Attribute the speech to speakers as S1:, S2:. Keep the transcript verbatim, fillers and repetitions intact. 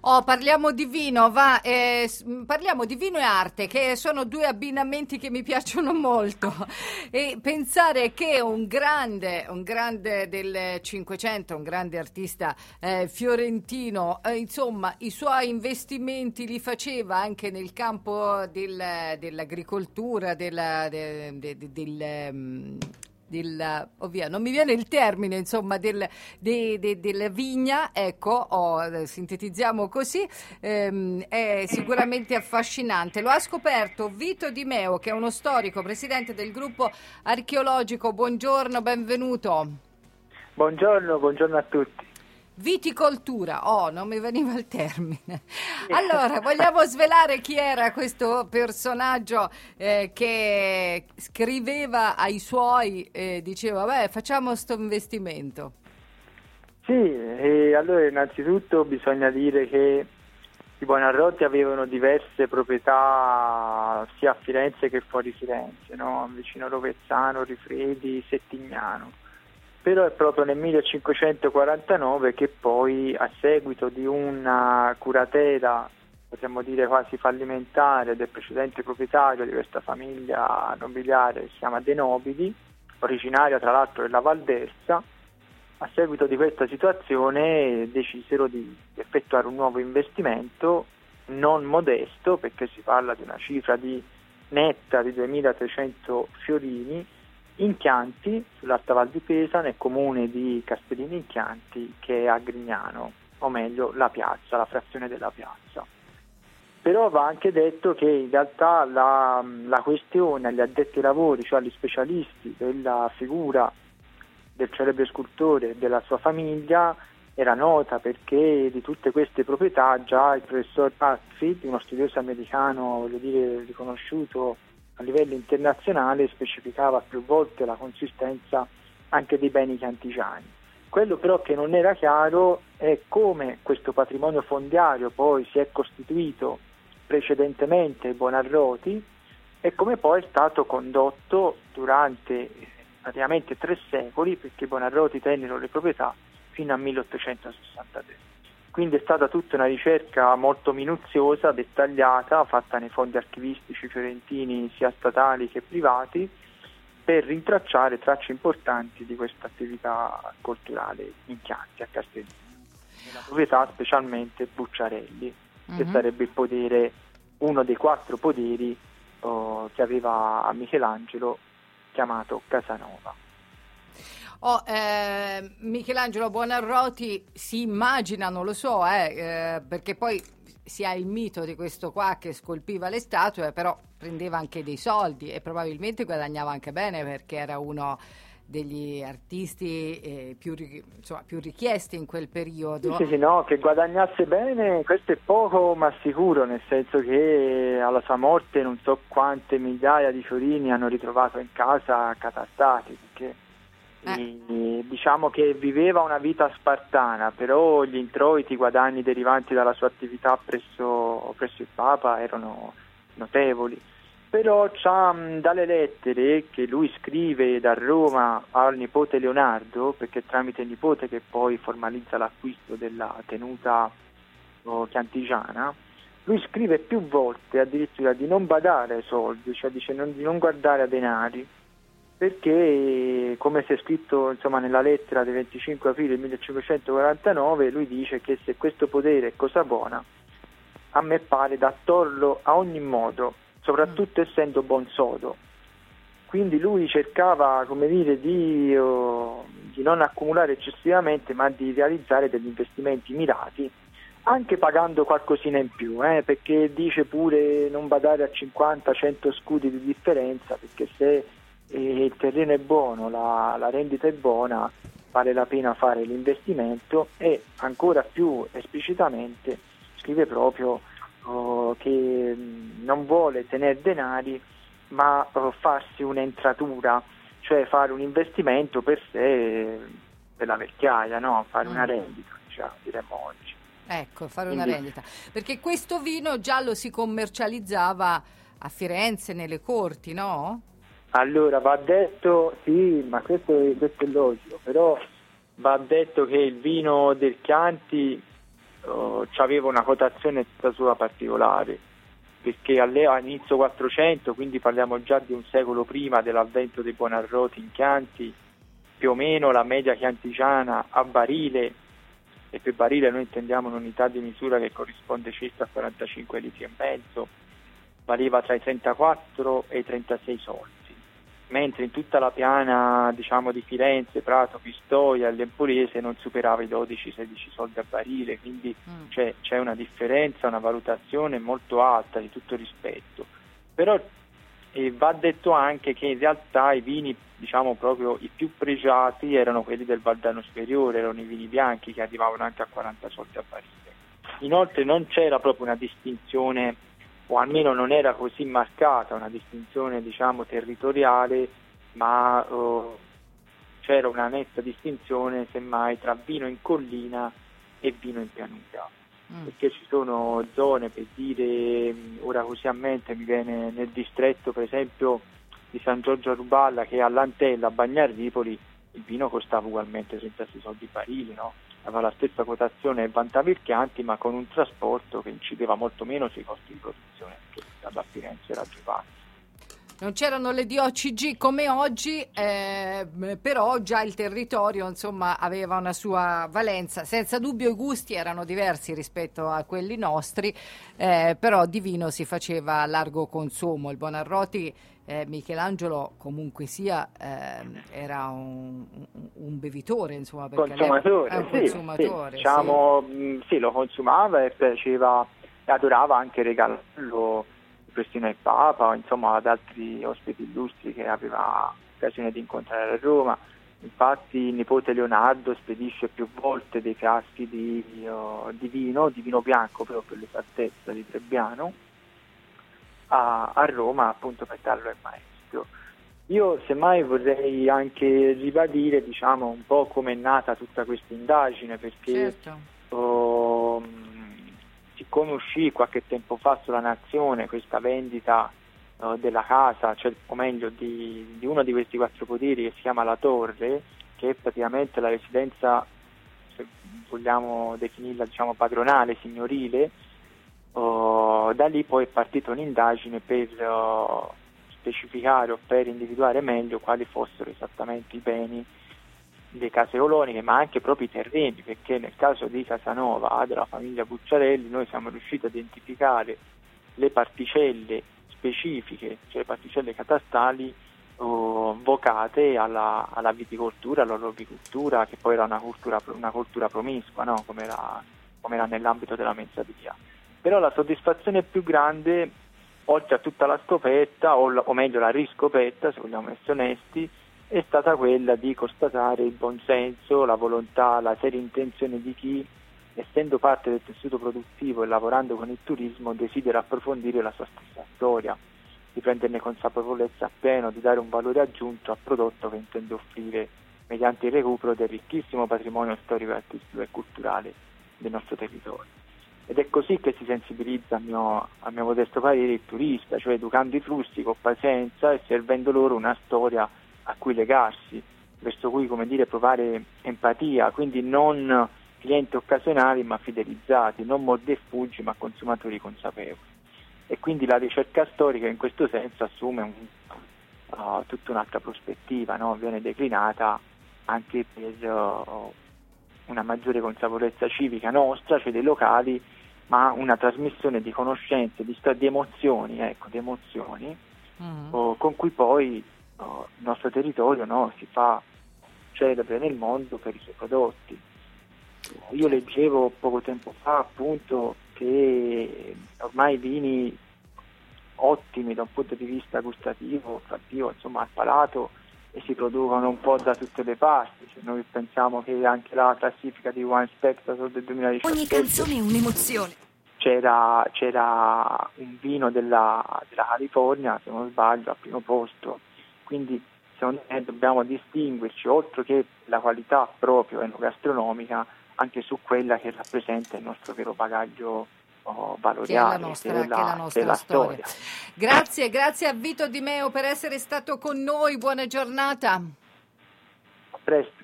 S1: Oh, parliamo di vino, va, eh, parliamo di vino e arte, che sono due abbinamenti che mi piacciono molto. E pensare che un grande, un grande del Cinquecento, un grande artista eh, fiorentino, eh, insomma, i suoi investimenti li faceva anche nel campo del, dell'agricoltura, della, de, de, de, del... Um, Del, ovvia, non mi viene il termine, insomma, del, de, de, della vigna, ecco, oh, sintetizziamo così, ehm, è sicuramente affascinante. Lo ha scoperto Vito Di Meo, che è uno storico, presidente del gruppo archeologico. Buongiorno, benvenuto.
S2: Buongiorno, buongiorno a tutti.
S1: Viticoltura, oh, non mi veniva il termine. Allora, vogliamo svelare chi era questo personaggio eh, che scriveva ai suoi e eh, diceva, beh, facciamo sto investimento.
S2: Sì, e allora innanzitutto bisogna dire che i Buonarroti avevano diverse proprietà sia a Firenze che fuori Firenze, no? Vicino Rovezzano, Rifredi, Settignano. Però è proprio nel millecinquecentoquarantanove che poi, a seguito di una curatela, potremmo dire quasi fallimentare, del precedente proprietario di questa famiglia nobiliare, si chiama De Nobili, originaria tra l'altro della Val d'Ersa, a seguito di questa situazione decisero di effettuare un nuovo investimento non modesto, perché si parla di una cifra di netta di duemilatrecento fiorini, in Chianti, sull'Alta Val di Pesa, nel comune di Castellini in Chianti, che è a Grignano, o meglio la piazza, la frazione della piazza. Però va anche detto che in realtà la, la questione agli addetti ai lavori, cioè agli specialisti della figura del celebre scultore e della sua famiglia, era nota, perché di tutte queste proprietà già il professor Hatfield, uno studioso americano, voglio dire, riconosciuto a livello internazionale, specificava più volte la consistenza anche dei beni chiantigiani. Quello però che non era chiaro è come questo patrimonio fondiario poi si è costituito precedentemente ai Buonarroti e come poi è stato condotto durante praticamente tre secoli, perché i Buonarroti tennero le proprietà fino al milleottocentosessantatré. Quindi è stata tutta una ricerca molto minuziosa, dettagliata, fatta nei fondi archivistici fiorentini sia statali che privati, per rintracciare tracce importanti di questa attività culturale in Chianti, a Castellino, nella proprietà specialmente Bucciarelli, mm-hmm. che sarebbe il podere, uno dei quattro poderi oh, che aveva Michelangelo, chiamato Casanova.
S1: Oh, eh, Michelangelo Buonarroti si immagina, non lo so, eh, eh, perché poi si ha il mito di questo qua che scolpiva le statue, però prendeva anche dei soldi e probabilmente guadagnava anche bene, perché era uno degli artisti eh, più, insomma, più richiesti in quel periodo.
S2: Sì, sì, no, che guadagnasse bene, questo è poco ma sicuro, nel senso che alla sua morte non so quante migliaia di fiorini hanno ritrovato in casa catastati, perché Eh. diciamo che viveva una vita spartana, però gli introiti, i guadagni derivanti dalla sua attività presso, presso il Papa erano notevoli. Però c'ha, dalle lettere che lui scrive da Roma al nipote Leonardo, perché è tramite il nipote che poi formalizza l'acquisto della tenuta oh, chiantigiana, lui scrive più volte addirittura di non badare ai soldi, cioè dice non, di non guardare a denari, perché come si è scritto insomma nella lettera del venticinque aprile millecinquecentoquarantanove, lui dice che se questo potere è cosa buona, a me pare da torlo a ogni modo, soprattutto essendo buon sodo. Quindi lui cercava, come dire, di, oh, di non accumulare eccessivamente, ma di realizzare degli investimenti mirati, anche pagando qualcosina in più, eh, perché dice pure non badare a cinquanta cento scudi di differenza, perché se e il terreno è buono, la, la rendita è buona, vale la pena fare l'investimento. E ancora più esplicitamente scrive proprio oh, che non vuole tenere denari, ma oh, farsi un'entratura, cioè fare un investimento per sé, per la vecchiaia, no? Fare una rendita, diciamo, diremmo oggi.
S1: Ecco, fare una Quindi... rendita, perché questo vino già lo si commercializzava a Firenze nelle corti, no?
S2: Allora va detto, sì, ma questo è, questo è logico, però va detto che il vino del Chianti uh, aveva una quotazione tutta sua particolare, perché all'inizio quattrocento, quindi parliamo già di un secolo prima dell'avvento dei Buonarroti in Chianti, più o meno la media chiantigiana a barile, e per barile noi intendiamo un'unità di misura che corrisponde circa a quarantacinque litri e mezzo, valeva tra i trentaquattro e i trentasei soldi, mentre in tutta la piana, diciamo, di Firenze, Prato, Pistoia e l'Empolese non superava i dodici sedici soldi a barile, quindi mm. c'è, c'è una differenza, una valutazione molto alta, di tutto rispetto. Però eh, va detto anche che in realtà i vini, diciamo proprio i più pregiati, erano quelli del Valdarno Superiore, erano i vini bianchi che arrivavano anche a quaranta soldi a barile. Inoltre non c'era proprio una distinzione, o almeno non era così marcata una distinzione, diciamo, territoriale, ma uh, c'era una netta distinzione semmai tra vino in collina e vino in pianura, mm. perché ci sono zone, per dire, ora così a mente mi viene nel distretto per esempio di San Giorgio a Ruballa, che all'Antella, a Bagnarripoli, il vino costava ugualmente trentasei soldi barile, no? Aveva la stessa quotazione e vantava il Chianti, ma con un trasporto che incideva molto meno sui costi di produzione, che da Firenze era Gepazzi.
S1: Non c'erano le D O C G come oggi, eh, però già il territorio, insomma, aveva una sua valenza. Senza dubbio i gusti erano diversi rispetto a quelli nostri, eh, però di vino si faceva a largo consumo. Il Buonarroti, eh, Michelangelo comunque sia, eh, era un, un bevitore, insomma, perché
S2: consumatore,
S1: è un
S2: sì,
S1: consumatore.
S2: Sì, diciamo,
S1: sì.
S2: sì, lo consumava e faceva, adorava anche regalarlo Prestino al Papa, insomma ad altri ospiti illustri che aveva occasione di incontrare a Roma. Infatti il nipote Leonardo spedisce più volte dei caschi di, uh, di vino, di vino bianco proprio per l'esattezza, di Trebbiano, a, a Roma, appunto per darlo al maestro. Io semmai vorrei anche ribadire, diciamo, un po' come è nata tutta questa indagine, perché certo. uh, siccome uscì qualche tempo fa sulla Nazione questa vendita uh, della casa, cioè, o meglio di, di uno di questi quattro poderi che si chiama La Torre, che è praticamente la residenza, se vogliamo definirla, diciamo, padronale, signorile, uh, da lì poi è partita un'indagine per uh, specificare o per individuare meglio quali fossero esattamente i beni le case coloniche, ma anche proprio i terreni, perché nel caso di Casanova, della famiglia Bucciarelli, noi siamo riusciti a identificare le particelle specifiche, cioè le particelle catastali uh, vocate alla, alla viticoltura, all'olovicoltura, che poi era una cultura, una cultura promiscua, no? come, era, come era nell'ambito della mensaderia. Però la soddisfazione più grande, oltre a tutta la scoperta, o, o meglio la riscoperta, se vogliamo essere onesti, è stata quella di constatare il buonsenso, la volontà, la seria intenzione di chi, essendo parte del tessuto produttivo e lavorando con il turismo, desidera approfondire la sua stessa storia, di prenderne consapevolezza appieno, di dare un valore aggiunto al prodotto che intende offrire mediante il recupero del ricchissimo patrimonio storico, artistico e culturale del nostro territorio. Ed è così che si sensibilizza, a mio, a mio modesto parere, il turista, cioè educando i flussi con pazienza e servendo loro una storia a cui legarsi, verso cui, come dire, provare empatia, quindi non clienti occasionali ma fidelizzati, non mordi e fuggi ma consumatori consapevoli. E quindi la ricerca storica in questo senso assume un, uh, tutta un'altra prospettiva, no? Viene declinata anche per uh, una maggiore consapevolezza civica nostra, cioè dei locali, ma una trasmissione di conoscenze, di, di emozioni, ecco, di emozioni mm. uh, con cui poi il nostro territorio, no, si fa celebre nel mondo per i suoi prodotti. Io leggevo poco tempo fa appunto che ormai i vini ottimi da un punto di vista gustativo, olfativo, insomma al palato, e si producono un po' da tutte le parti. Cioè, noi pensiamo che anche la classifica di Wine Spectator del duemiladiciassette,
S3: ogni canzone è un'emozione.
S2: C'era, c'era un vino della, della California, se non sbaglio, al primo posto. Quindi secondo me dobbiamo distinguerci, oltre che la qualità proprio enogastronomica, anche su quella che rappresenta il nostro vero bagaglio oh, valoriale,
S1: che è la nostra,
S2: che è la,
S1: che è la nostra
S2: è la
S1: storia.
S2: storia.
S1: Grazie, grazie a Vito Di Meo per essere stato con noi, buona giornata.
S2: A presto.